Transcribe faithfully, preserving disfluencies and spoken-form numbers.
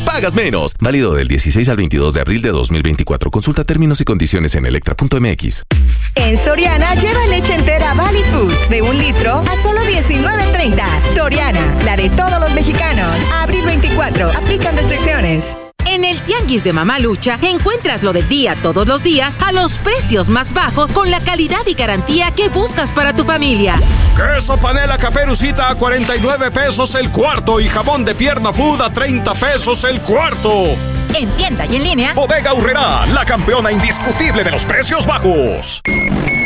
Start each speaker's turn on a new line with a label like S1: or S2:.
S1: pagas menos. Válido del dieciséis al veintidós de abril de dos mil veinticuatro. Consulta términos y condiciones en electra punto m x.
S2: En Soriana lleva leche entera Valley Foods de un litro a solo diecinueve treinta. Soriana, la de todos los mexicanos. Abril veinticuatro. Aplican restricciones.
S3: En el Tianguis de Mamalucha encuentras lo del día todos los días a los precios más bajos con la calidad y garantía que buscas para tu familia.
S4: Queso panela Caperucita a cuarenta y nueve pesos el cuarto y jamón de pierna food a treinta pesos el cuarto.
S3: En tienda y en línea.
S4: Bodega Aurrerá, la campeona indiscutible de los precios bajos.